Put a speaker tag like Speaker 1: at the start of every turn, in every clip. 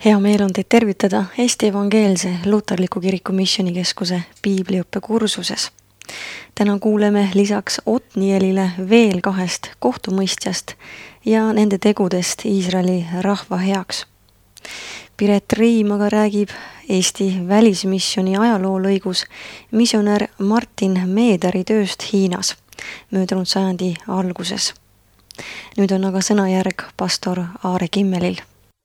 Speaker 1: Hea meel on teid tervitada Eesti Evangeelse Luterliku Kiriku Missioonikeskuse piibliõppe kursuses. Täna kuuleme lisaks Otnielile veel 2 kohtumõistjast ja nende tegudest Iisraeli rahva heaks. Piret Riim aga räägib Eesti välismissiooni ajaloolõigus missionär Martin Meederi tööst Hiinas möödunud sajandi alguses. Nüüd on aga sõnajärg pastor Aare Kimmelil.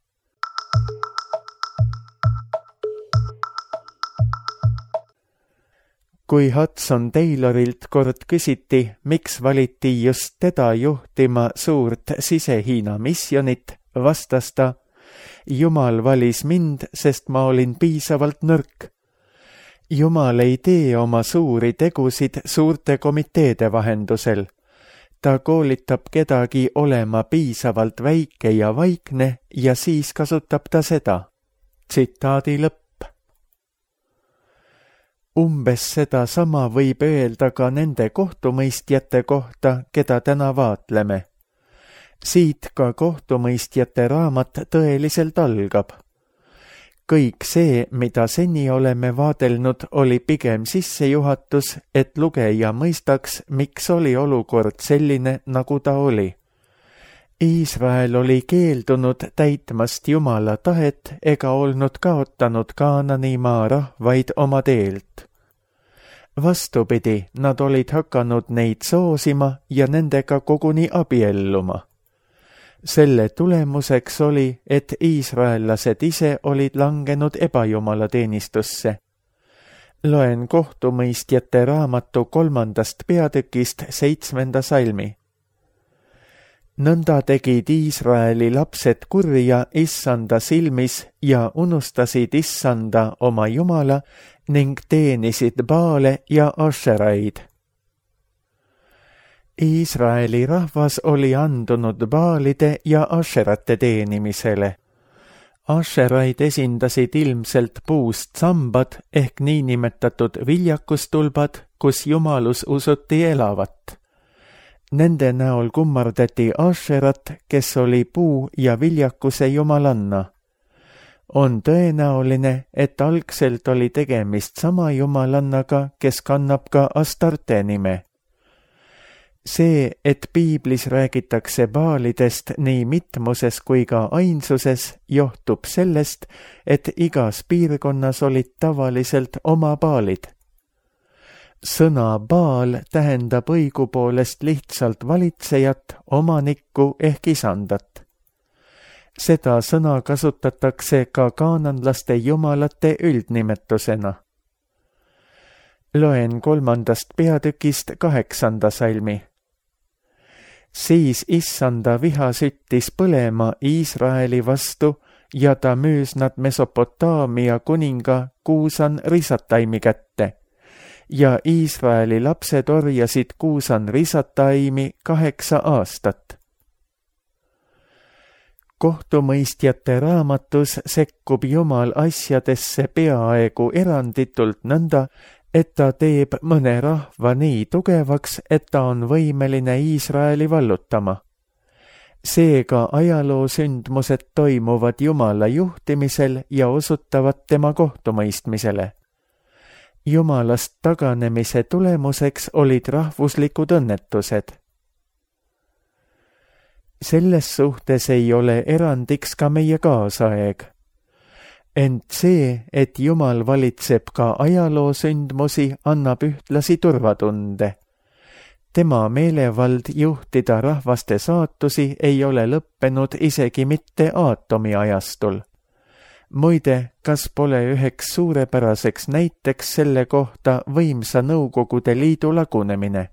Speaker 2: Kui Hudson Taylorilt kord küsiti, miks valiti just teda juhtima suurt Sise-Hiina missionit, vastas ta: Jumal valis mind, sest ma olin piisavalt nõrk. Jumal ei tee oma suuri tegusid suurte komiteede vahendusel. Ta koolitab kedagi olema piisavalt väike ja vaikne ja siis kasutab ta seda. Tsitaadi lõpp. Umbes seda sama võib öelda ka nende kohtumõistjate kohta, keda täna vaatleme. Siit ka kohtumõistjate raamat tõeliselt algab. Kõik see, mida seni oleme vaadelnud, oli pigem sissejuhatus, et lugeja mõistaks, miks oli olukord selline, nagu ta oli. Iisrael oli keeldunud täitmast Jumala tahet ega olnud kaotanud Kaananimaa rahvaid oma teelt. Vastupidi, nad olid hakanud neid soosima ja nendega koguni abielluma. Selle tulemuseks oli, et iisraellased ise olid langenud ebajumala teenistusse. Loen kohtumõistjate raamatu 3. peatükist 7. salmi. Nõnda tegid Iisraeli lapsed kurja Issanda silmis ja unustasid Issanda oma Jumala ning teenisid Baale ja Ašeraid. Iisraeli rahvas oli andunud Baalide ja Ašerate teenimisele. Ašeraid esindasid ilmselt puust sambad ehk niinimetatud viljakustulbad, kus jumalus usuti elavat. Nende näol kummardati Ašerat, kes oli puu ja viljakuse jumalanna. On tõenäoline, et algselt oli tegemist sama jumalannaga, kes kannab ka Astarte nime. See, et piiblis räägitakse baalidest nii mitmuses kui ka ainsuses, johtub sellest, et igas piirkonnas olid tavaliselt oma baalid. Sõna baal tähendab õigupoolest lihtsalt valitsejat, omanikku ehk isandat. Seda sõna kasutatakse ka kaananlaste jumalate üldnimetusena. Loen 3. peatükist 8. salmi. Siis Issanda viha süttis põlema Iisraeli vastu ja ta müüs nad Mesopotaamia kuninga Kuusan Risataimi kätte. Ja Iisraeli lapsed orjasid Kuusan Risataimi 8 aastat. Kohtumõistjate raamatus sekkub Jumal asjadesse peaaegu eranditult nõnda, et ta teeb mõne rahva nii tugevaks, et ta on võimeline Iisraeli vallutama. Seega ajaloosündmused toimuvad Jumala juhtimisel ja osutavad tema kohtumõistmisele. Jumalast taganemise tulemuseks olid rahvuslikud õnnetused. Selles suhtes ei ole erandiks ka meie kaasaeg. Ent see, et Jumal valitseb ka ajaloosündmusi, annab ühtlasi turvatunde. Tema meelevald juhtida rahvaste saatusi ei ole lõppenud isegi mitte aatomiajastul. Muide, kas pole üheks suurepäraseks näiteks selle kohta võimsa Nõukogude Liidu lagunemine?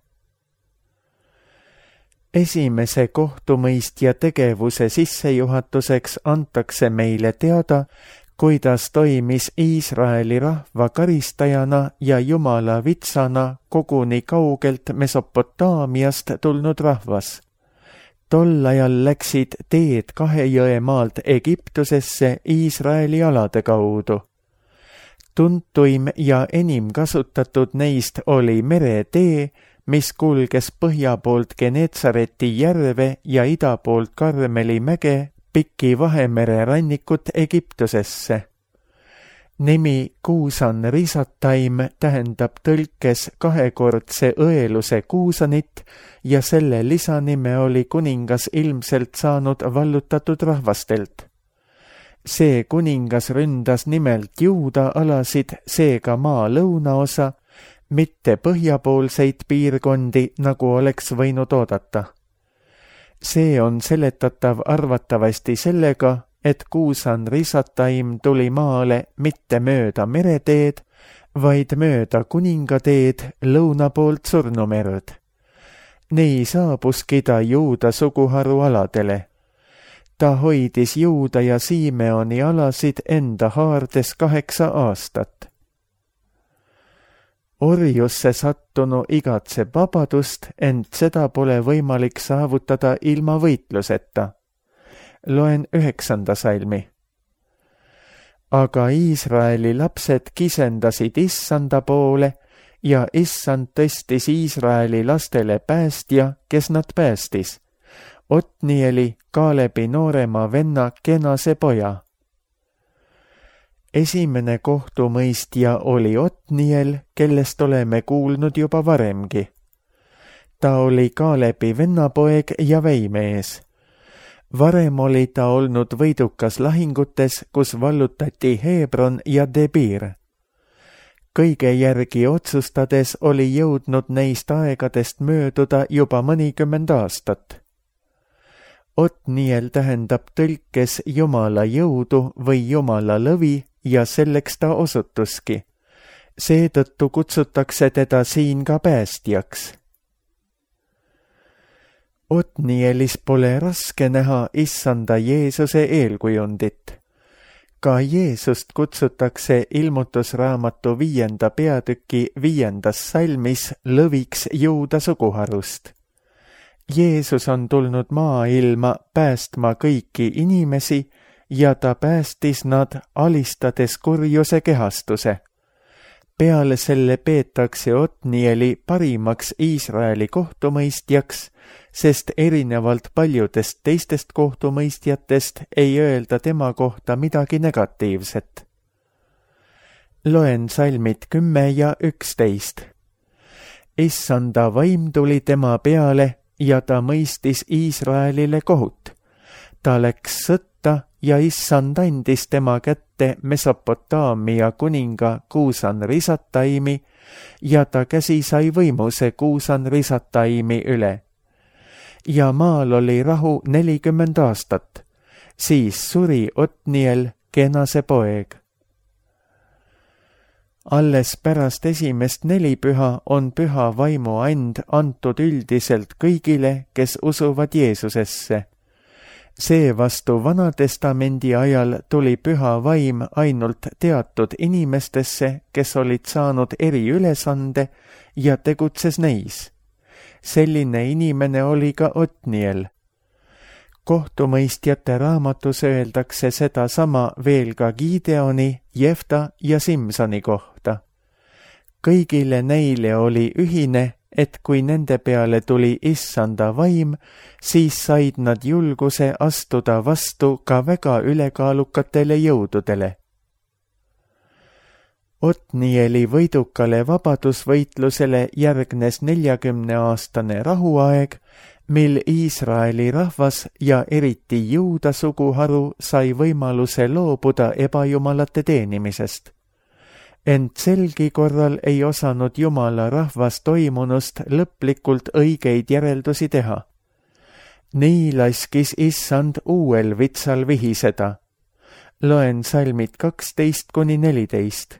Speaker 2: Esimese kohtumõistja tegevuse sissejuhatuseks antakse meile teada, kuidas toimis Iisraeli rahva karistajana ja Jumala vitsana koguni kaugelt Mesopotaamiast tulnud rahvas. Tol ajal läksid teed 2 jõe maalt Egiptusesse Iisraeli alade kaudu. Tuntuim ja enim kasutatud neist oli meretee, mis kulges põhja poolt Genetsareti järve ja ida poolt Karmeli mäge pikki Vahemere rannikut Egiptusesse. Nimi Kuusan Risataim tähendab tõlkes kahekordse õeluse Kuusanit ja selle lisanime oli kuningas ilmselt saanud vallutatud rahvastelt. See kuningas ründas nimelt Juuda alasid, seega maa lõunaosa, mitte põhjapoolseid piirkondi, nagu oleks võinud oodata. See on seletatav arvatavasti sellega, et Kuusan Risataim tuli maale mitte mööda mereteed, vaid mööda kuningateed lõuna poolt Surnumerd. Nii saabuski ta Juuda suguharu aladele. Ta hoidis Juuda ja Simeoni alasid enda haardes 8 aastat. Orjusse sattunu igatseb vabadust, ent seda pole võimalik saavutada ilma võitluseta. Loen 9. salmi. Aga Iisraeli lapsed kisendasid Issanda poole ja Issand tõstis Iisraeli lastele päästja, kes nad päästis. Otnieli, Kaalebi noorema venna Kenase poja. Esimene kohtumõistja oli Otniel, kellest oleme kuulnud juba varemgi. Ta oli Kaalebi vennapoeg ja väimees. Varem oli ta olnud võidukas lahingutes, kus vallutati Hebron ja Debir. Kõige järgi otsustades oli jõudnud neist aegadest mööduda juba mõnikümmend aastat. Otniel tähendab tõlkes Jumala jõudu või Jumala lõvi ja selleks ta osutuski. Seetõttu kutsutakse teda siin ka päästjaks. Otnielis pole raske näha Issanda Jeesuse eelkujundit. Ka Jeesust kutsutakse ilmutusraamatu 5. peatüki 5. salmis lõviks Juuda suguharust. Jeesus on tulnud maailma päästma kõiki inimesi ja ta päästis nad alistades kurjuse kehastuse. Peale selle peetakse Otnieli parimaks Iisraeli kohtumõistjaks, sest erinevalt paljudest teistest kohtumõistjatest ei öelda tema kohta midagi negatiivset. Loen salmid 10 ja 11. Issanda vaim tuli tema peale ja ta mõistis Iisraelile kohut. Ta läks sõtta ja Issand andis tema kätte Mesopotaamia kuninga Kuusan Risataimi ja ta käsi sai võimuse Kuusan Risataimi üle. Ja maal oli rahu 40 aastat. Siis suri Otniel, Kenase poeg. Alles pärast esimest nelipüha on püha vaimu and antud üldiselt kõigile, kes usuvad Jeesusesse. Seevastu Vanatestamendi ajal tuli püha vaim ainult teatud inimestesse, kes olid saanud eriülesande ja tegutses neis. Selline inimene oli ka Otniel. Kohtumõistjate raamatus öeldakse sedasama veel ka Gideoni, Jefta ja Simsoni kohta. Kõigile neile oli ühine, et kui nende peale tuli Issanda vaim, siis said nad julguse astuda vastu ka väga ülekaalukatele jõududele. Otnieli võidukale vabadusvõitlusele järgnes 40-aastane rahuaeg, mil Iisraeli rahvas ja eriti Juuda suguharu sai võimaluse loobuda ebajumalate teenimisest. Ent selgi korral ei osanud Jumala rahvas toimunust lõplikult õigeid järeldusi teha. Nii laskis Issand uuel vitsal vihiseda. Loen salmid 12-14.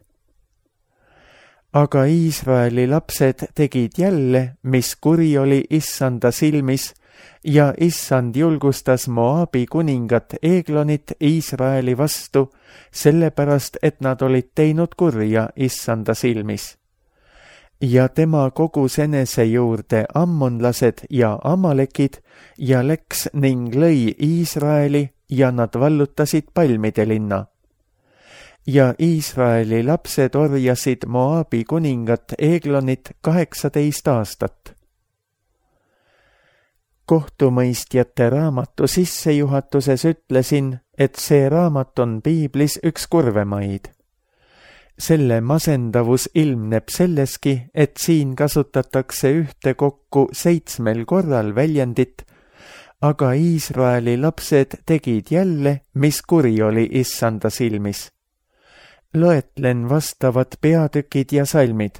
Speaker 2: Aga Iisraeli lapsed tegid jälle, mis kuri oli Issanda silmis, ja Issand julgustas Moabi kuningat Eglonit Iisraeli vastu, sellepärast, et nad olid teinud kurja Issanda silmis. Ja tema kogus enese juurde ammonlased ja amalekid ja läks ning lõi Iisraeli ja nad vallutasid palmide linna. Ja Iisraeli lapsed orjasid Moabi kuningat Eglonit 18 aastat. kohtumõistjate raamatu sissejuhatuses ütlesin, et see raamat on piiblis üks kurvemaid. Selle masendavus ilmneb selleski, et siin kasutatakse ühtekokku 7 korral väljendit, aga Iisraeli lapsed tegid jälle, mis kuri oli issanda silmis. Loetlen vastavad peatükid ja salmid.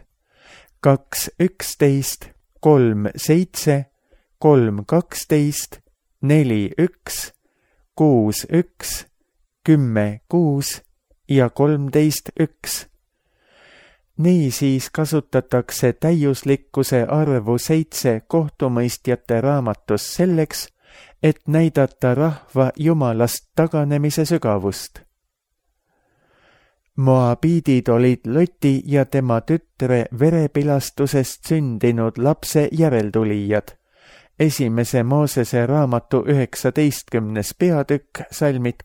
Speaker 2: 2.11, 3.7, 3.12, 4.1, 6.1, 10.6 ja 13.1. Niisiis kasutatakse täiuslikkuse arvu 7 kohtumõistjate raamatus selleks, et näidata rahva jumalast taganemise sügavust. Moabiidid olid Loti ja tema tütre verepilastusest sündinud lapse järeltulijad. 1. Moosese raamatu 19. peatükk, salmid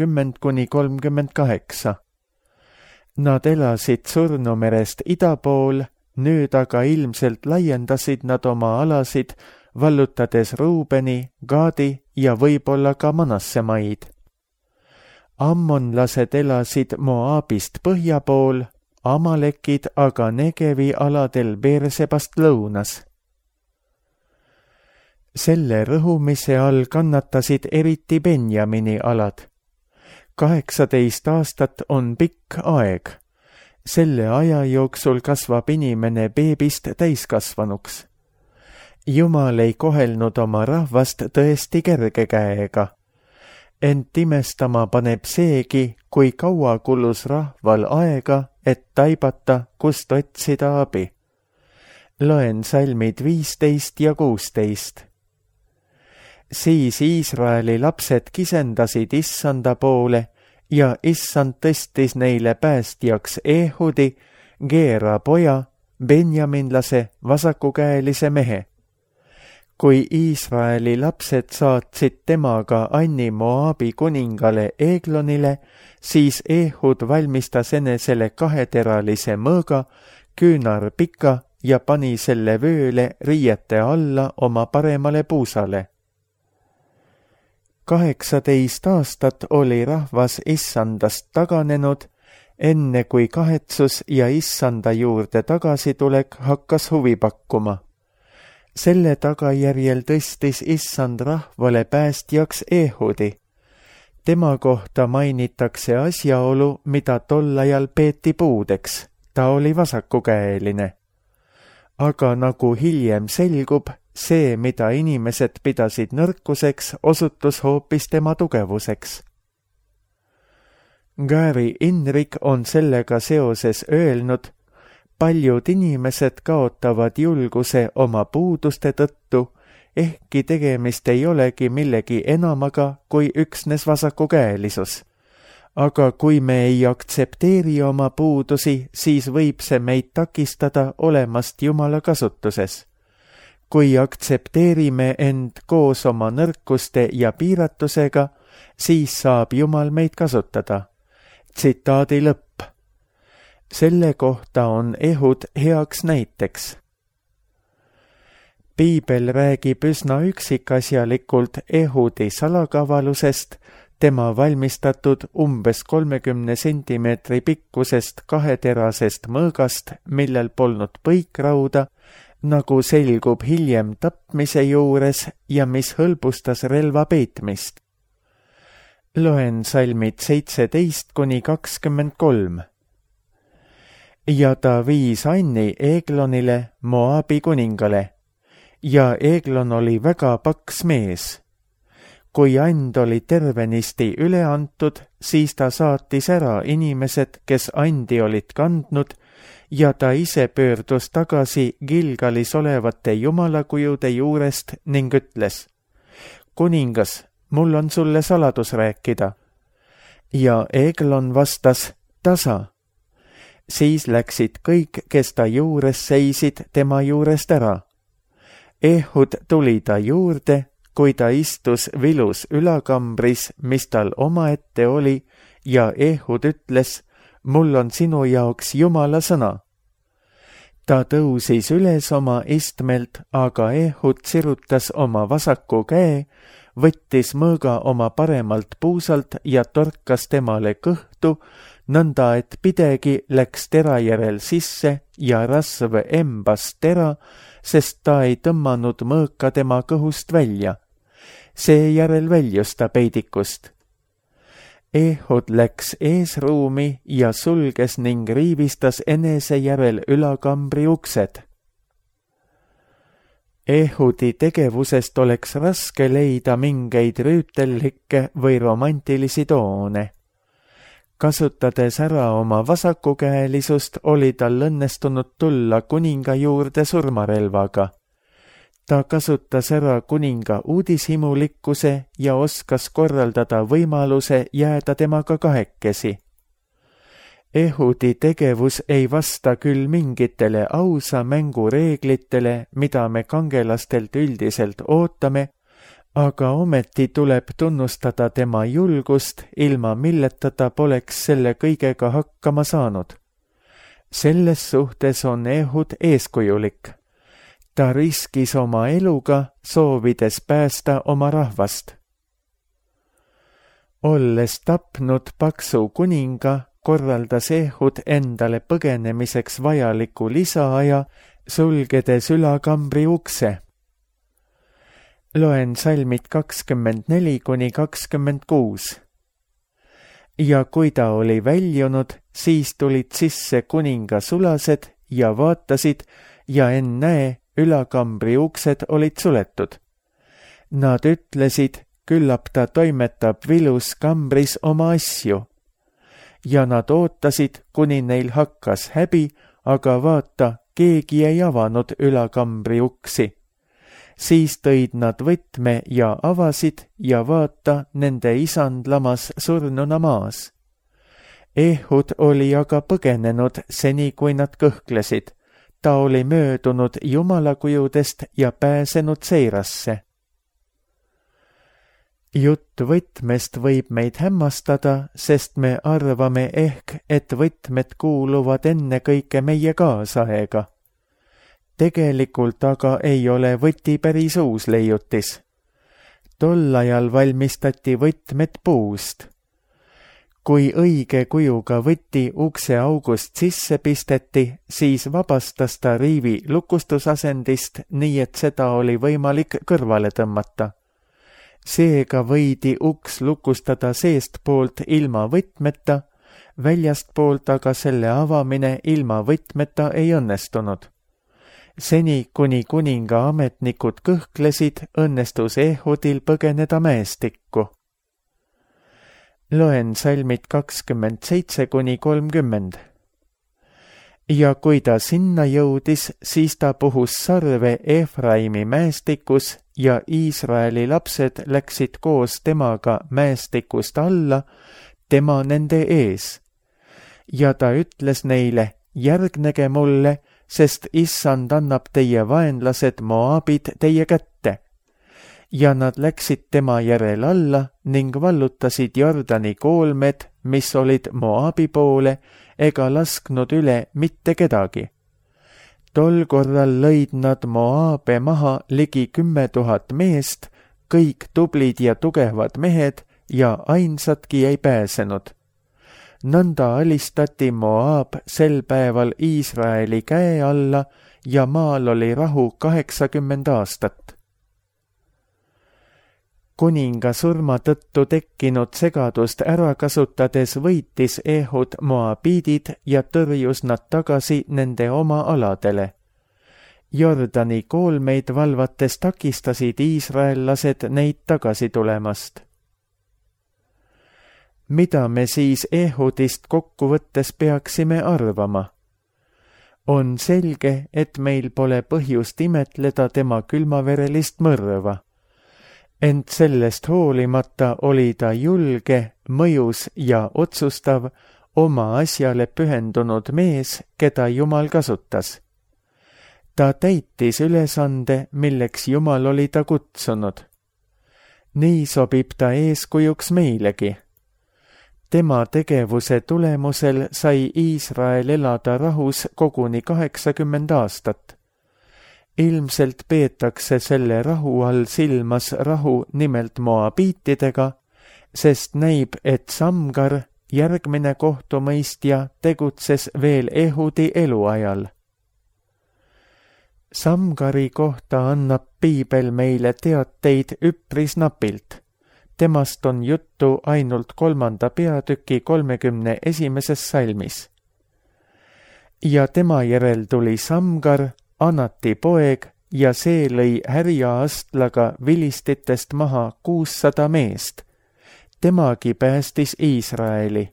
Speaker 2: 30–38. Nad elasid Surnumerest ida pool, nüüd aga ilmselt laiendasid nad oma alasid, vallutades Ruubeni, Gaadi ja võib-olla ka Manasse maid. Ammonlased elasid Moabist põhja pool, Amalekid aga Negevi aladel Beersebast lõunas. Selle rõhumise all kannatasid eriti Benjamini alad. 18 aastat on pikk aeg. Selle aja jooksul kasvab inimene beebist täiskasvanuks. Jumal ei kohelnud oma rahvast tõesti kerge käega. Ent imestama paneb seegi, kui kaua kulus rahval aega, et taibata, kust otsida abi. Loen salmid 15 ja 16. Siis Iisraeli lapsed kisendasid issanda poole ja issand tõstis neile päästjaks Ehudi, Geera poja, benjaminlase vasakukäelise mehe. Kui Iisraeli lapsed saatsid temaga Anni Moabi kuningale Eglonile, siis Ehud valmistas enesele 2-teralise mõõga, küünarpika ja pani selle vööle riiete alla oma paremale puusale. 18 aastat oli rahvas issandast taganenud, enne kui kahetsus ja issanda juurde tagasitulek hakkas huvi pakkuma. Selle tagajärjel tõstis issand rahvale päästjaks Ehudi. Tema kohta mainitakse asjaolu, mida tol ajal peeti puudeks. Ta oli vasakukäeline. Aga nagu hiljem selgub, see, mida inimesed pidasid nõrkuseks, osutus hoopis tema tugevuseks. Gary Inrig on sellega seoses öelnud, paljud inimesed kaotavad julguse oma puuduste tõttu, ehkki tegemist ei olegi millegi enamaga kui üksnes vasakukäelisus. Aga kui me ei aktsepteeri oma puudusi, siis võib see meid takistada olemast Jumala kasutuses. Kui aktsepteerime end koos oma nõrkuste ja piiratusega, siis saab Jumal meid kasutada. Tsitaadi lõpp. Selle kohta on Ehud heaks näiteks. Piibel räägib üsna üksikasjalikult Ehudi salakavalusest, tema valmistatud umbes 30 sentimeetri pikkusest 2-terasest mõõgast, millel polnud põikrauda, nagu selgub hiljem tapmise juures ja mis hõlbustas relva peetmist. Loen salmid 17–23. Ja ta viis Anni Eglonile, Moabi kuningale, ja Eglon oli väga paks mees. Kui and oli tervenisti üle antud, siis ta saatis ära inimesed, kes andi olid kandnud, ja ta ise pöördus tagasi Gilgalis olevate jumalakujude juurest ning ütles, kuningas, mul on sulle saladus rääkida. Ja Eglon vastas, tasa. Siis läksid kõik, kes ta juures seisid, tema juurest ära. Ehud tuli ta juurde, kui ta istus vilus ülakambris, mis tal omaette oli, ja Ehud ütles, mul on sinu jaoks Jumala sõna. Ta tõusis üles oma istmelt, aga Ehud sirutas oma vasaku käe, võttis mõõga oma paremalt puusalt ja torkas temale kõhtu, nõnda et pidegi läks tera järel sisse ja rasv embas tera, sest ta ei tõmmanud mõõka tema kõhust välja. Seejärel väljus ta peidikust. Ehud läks eesruumi ja sulges ning riivistas enese järel ülakambri uksed. Ehudi tegevusest oleks raske leida mingeid rüütellikke või romantilisi toone. Kasutades ära oma vasakukäelisust, oli tal õnnestunud tulla kuninga juurde surmarelvaga. Ta kasutas ära kuninga uudishimulikkuse ja oskas korraldada võimaluse jääda temaga kahekesi. Ehudi tegevus ei vasta küll mingitele ausa mängu reeglitele, mida me kangelastelt üldiselt ootame, aga ometi tuleb tunnustada tema julgust, ilma milleta ta poleks selle kõigega hakkama saanud. Selles suhtes on Ehud eeskujulik. Ta riskis oma eluga, soovides päästa oma rahvast. Olles tapnud paksu kuninga, korraldas Ehud endale põgenemiseks vajaliku lisaaja, sulgedes ülakambri ukse. Loen salmid 24–26. Ja kui ta oli väljunud, siis tulid sisse kuninga sulased ja vaatasid ja ennäe, ülakambri uksed olid suletud. Nad ütlesid, küllap ta toimetab vilus kambris oma asju. Ja nad ootasid, kuni neil hakkas häbi, aga vaata, keegi ei avanud ülakambri uksi. Siis tõid nad võtme ja avasid ja vaata, nende isand lamas surnuna maas. Ehud oli aga põgenenud seni, kui nad kõhklesid. Ta oli möödunud jumalakujudest ja pääsenud seirasse. Jutt võtmest võib meid hämmastada, sest me arvame ehk, et võtmed kuuluvad ennekõike meie kaasaega. Tegelikult aga ei ole võti päris uus leiutis. Tol ajal valmistati võtmed puust. Kui õige kujuga võti ukse august sisse pisteti, siis vabastas ta riivi lukustusasendist, nii et seda oli võimalik kõrvale tõmmata. Seega võidi uks lukustada seestpoolt ilma võtmeta, väljastpoolt aga selle avamine ilma võtmeta ei õnnestunud. Seni, kuni kuninga ametnikud kõhklesid, õnnestus Ehudil põgeneda mäestikku. Loen salmid 27–30. Ja kui ta sinna jõudis, siis ta puhus sarve Efraimi mäestikus ja Iisraeli lapsed läksid koos temaga mäestikust alla, tema nende ees. Ja ta ütles neile, järgnege mulle, sest issand annab teie vaenlased Moabid teie kätte. Ja nad läksid tema järel alla ning vallutasid Jordani koolmed, mis olid Moabi poole, ega lasknud üle mitte kedagi. Tol korral lõid nad Moabe maha ligi 10 000 meest, kõik tublid ja tugevad mehed ja ainsadki ei pääsenud. Nõnda alistati Moab sel päeval Iisraeli käe alla ja maal oli rahu 80 aastat. Kuninga surma tõttu tekkinud segadust ära kasutades võitis Ehud Moabiidid ja tõrjus nad tagasi nende oma aladele. Jordani koolmeid valvates takistasid iisraellased neid tagasi tulemast. Mida me siis Ehudist kokkuvõttes peaksime arvama? On selge, et meil pole põhjust imetleda tema külmaverelist mõrva. Ent sellest hoolimata oli ta julge, mõjus ja otsustav, oma asjale pühendunud mees, keda Jumal kasutas. Ta täitis ülesande, milleks Jumal oli ta kutsunud. Nii sobib ta eeskujuks meilegi. Tema tegevuse tulemusel sai Iisrael elada rahus koguni 80 aastat. Ilmselt peetakse selle rahu all silmas rahu nimelt moabiitidega, sest näib, et Samgar, järgmine kohtumõistja, tegutses veel Ehudi eluajal. Samgari kohta annab piibel meile teateid üpris napilt. Temast on juttu ainult 3. peatüki 31. salmis. Ja tema järel tuli Samgar, Anati poeg, ja see lõi härja astlaga vilistitest maha 600 meest. Temagi päästis Iisraeli.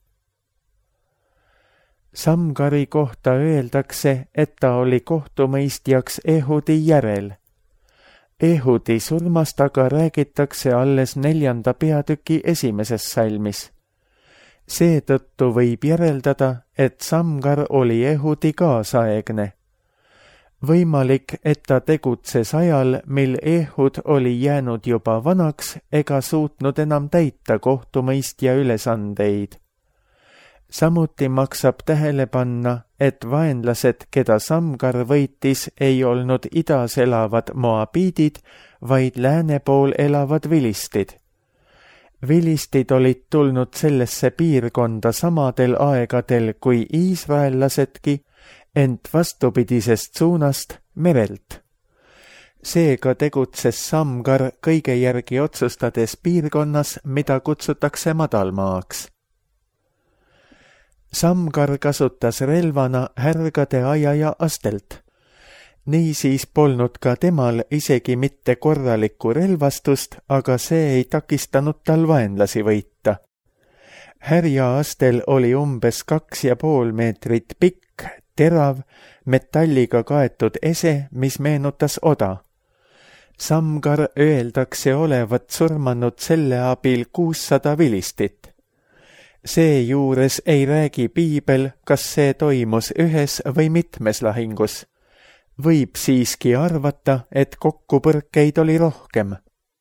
Speaker 2: Samgari kohta öeldakse, et ta oli kohtumõistjaks Ehudi järel. Ehudi surmast aga räägitakse alles 4. peatüki 1. salmis. Seetõttu võib järeldada, et Samgar oli Ehudi kaasaegne. Võimalik, et ta tegutses ajal, mil Ehud oli jäänud juba vanaks ega suutnud enam täita kohtumõistja ülesandeid. Samuti maksab tähele panna, et vaenlased, keda Samgar võitis, ei olnud idas elavad moabiidid, vaid lääne pool elavad vilistid. Vilistid olid tulnud sellesse piirkonda samadel aegadel kui iisraellasedki, ent vastupidisest suunast, merelt. Seega tegutses Samgar kõige järgi otsustades piirkonnas, mida kutsutakse madalmaaks. Samgar kasutas relvana härgade ajaja astelt. Niisiis polnud ka temal isegi mitte korralikku relvastust, aga see ei takistanud tal vaenlasi võita. Härja astel oli umbes 2,5 meetrit pikk, terav, metalliga kaetud ese, mis meenutas oda. Samgar öeldakse olevat surmanud selle abil 600 vilistit. Seejuures ei räägi piibel, kas see toimus ühes või mitmes lahingus. Võib siiski arvata, et kokkupõrkeid oli rohkem.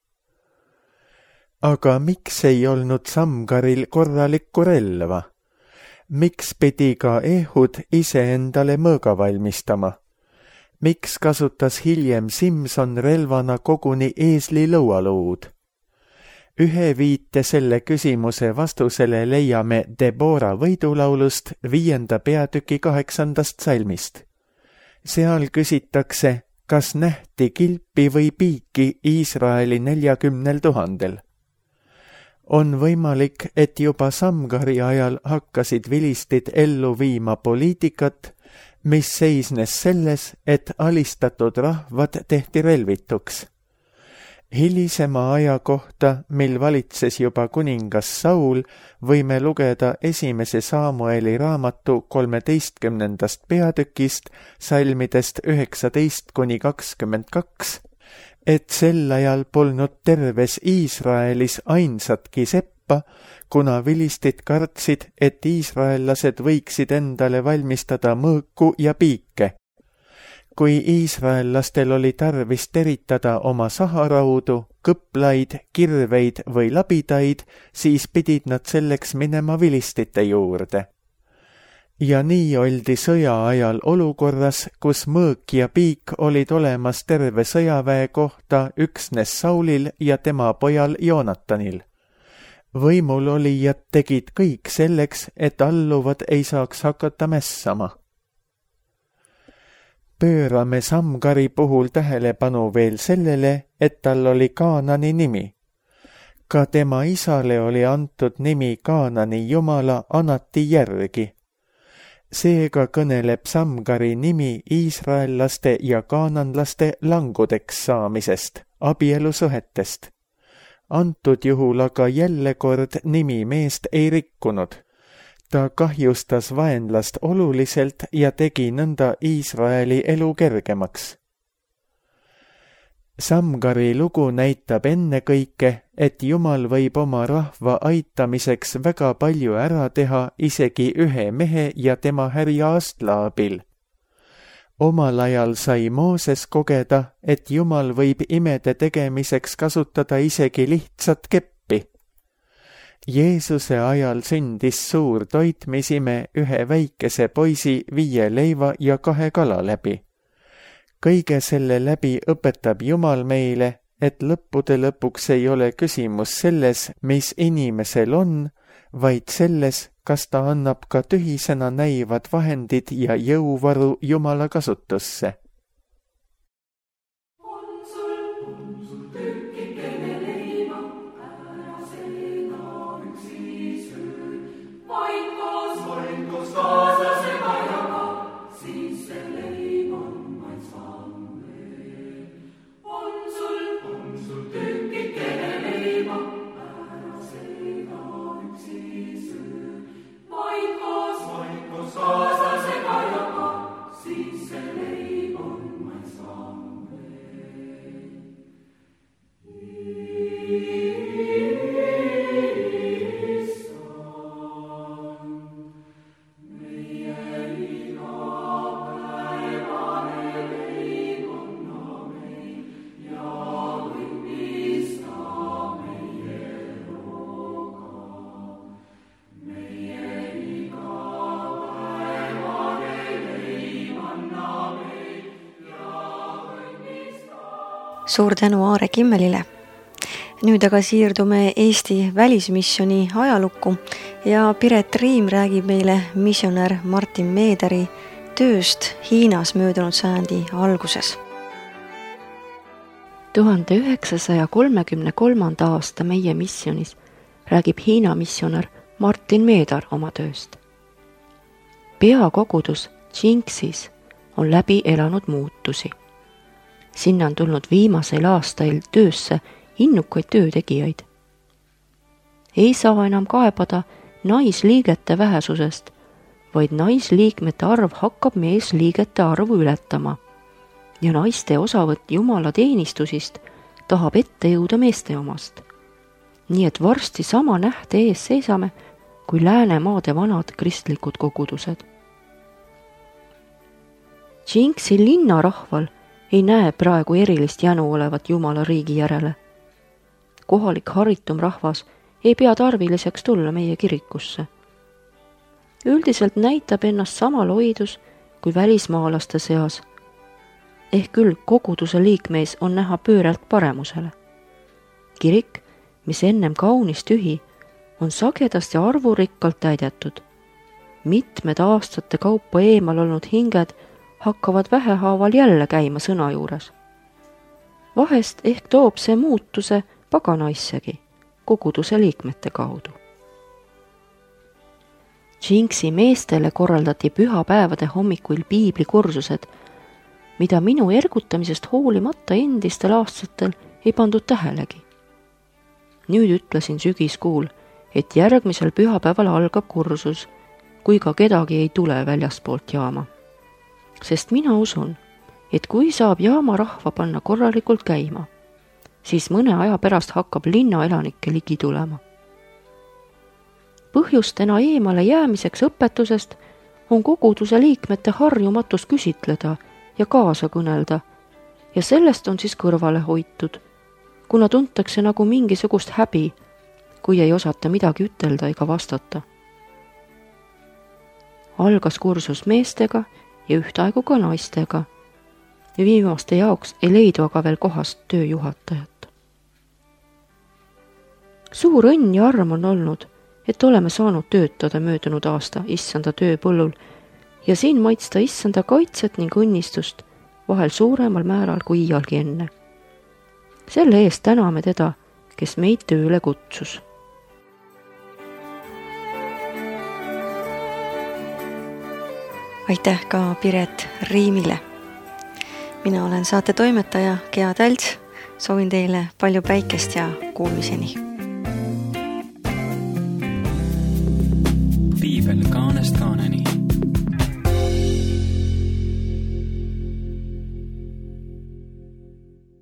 Speaker 2: Aga miks ei olnud Samgaril korralikku relva? Miks pidi ka Ehud iseendale mõõga valmistama? Miks kasutas hiljem Simson relvana koguni eesli lõualuud? Ühe viite selle küsimuse vastusele leiame Debora võidulaulust 5. peatüki 8. salmist. Seal küsitakse, kas nähti kilpi või piiki Iisraeli 40 000. On võimalik, et juba Samgari ajal hakkasid vilistid ellu viima poliitikat, mis seisnes selles, et alistatud rahvad tehti relvituks. Hilisema aja kohta, mil valitses juba kuningas Saul, võime lugeda 1. Samueli raamatu 13. peatükist, salmidest 19-22, et sel ajal polnud terves Iisraelis ainsatki seppa, kuna vilistid kartsid, et iisraellased võiksid endale valmistada mõõku ja piike. Kui iisraellastel oli tarvis teritada oma saharaudu, kõplaid, kirveid või labidaid, siis pidid nad selleks minema vilistite juurde. Ja nii oldi sõja ajal olukorras, kus mõõk ja piik olid olemas terve sõjaväe kohta üksnes Saulil ja tema pojal Joonatanil. Võimul olijad tegid kõik selleks, et alluvad ei saaks hakata mässama. Pöörame Samgari puhul tähelepanu veel sellele, et tal oli Kaanani nimi. Ka tema isale oli antud nimi Kaanani jumala Anati järgi. Seega kõneleb Samgari nimi iisraellaste ja kaananlaste langudeks saamisest, abielusuhetest. Antud juhul aga jälle kord nimi meest ei rikkunud. Ta kahjustas vaenlast oluliselt ja tegi nõnda Iisraeli elu kergemaks. Samgari lugu näitab ennekõike, et Jumal võib oma rahva aitamiseks väga palju ära teha isegi ühe mehe ja tema härja astla abil. Omal ajal sai Mooses kogeda, et Jumal võib imede tegemiseks kasutada isegi lihtsat keppi. Jeesuse ajal sündis suur toitmisime ühe väikese poisi 5 leiva ja 2 kala läbi. Kõige selle läbi õpetab Jumal meile, et lõppude lõpuks ei ole küsimus selles, mis inimesel on, vaid selles, kas ta annab ka tühisena näivad vahendid ja jõuvaru Jumala kasutusse.
Speaker 1: Suur tänu Aare Kimmelile. Nüüd aga siirdume Eesti välismisjoni ajalukku ja Piret Riim räägib meile missionär Martin Meederi tööst Hiinas möödunud sajandi alguses.
Speaker 3: 1933. aasta meie missionis räägib Hiina missionär Martin Meeder oma tööst. Peakogudus Tšingxis on läbi elanud muutusi. Sinna on tulnud viimasel aastail töösse innukaid töötegijaid. Ei saa enam kaebada naisliigete vähesusest, vaid naisliikmete arv hakkab meesliigete arvu ületama ja naiste osavõtt Jumala teenistusist tahab ette jõuda meeste omast. Nii et varsti sama nähte ees seisame kui Läänemaade vanad kristlikud kogudused. Tšingxi linnarahval ei näe praegu erilist jänu olevat Jumala riigi järele. Kohalik haritum rahvas ei pea tarviliseks tulla meie kirikusse. Üldiselt näitab ennast sama loidus kui välismaalaste seas. Ehk küll koguduse liikmeis on näha pöörelt paremusele. Kirik, mis ennem kaunis tühi, on sagedasti arvurikkalt täidetud. Mitmed aastate kaupa eemal olnud hinged hakkavad vähehaaval jälle käima sõna juures. Vahest ehk toob see muutuse paganaissegi koguduse liikmete kaudu. Tšingxi meestele korraldati pühapäevade hommikuil piiblikursused, mida minu ergutamisest hoolimata endistel aastatel ei pandud tähelegi. Nüüd ütlesin sügiskuul, et järgmisel pühapäeval algab kursus, kui ka kedagi ei tule väljaspoolt jaama. Sest mina usun, et kui saab jaama rahva panna korralikult käima, siis mõne aja pärast hakkab linnaelanikke ligi tulema. Põhjustena eemale jäämiseks õpetusest on koguduse liikmete harjumatus küsitleda ja kaasa kõnelda ja sellest on siis kõrvale hoitud, kuna tuntakse nagu mingisugust häbi, kui ei osata midagi ütelda ega vastata. Algas kursus meestega ja ühtaegu ka naistega. Viimaste jaoks ei leidu aga veel kohast tööjuhatajat. Suur õnn ja arm on olnud, et oleme saanud töötada möödunud aasta issanda tööpõllul ja siin maitsta issanda kaitset ning õnnistust vahel suuremal määral kui iialgi enne. Selle eest täname teda, kes meid tööle kutsus.
Speaker 1: Aitäh ka Piret Riimile. Mina olen saate toimetaja Gea Tälts. Soovin teile palju päikest ja kuulmiseni.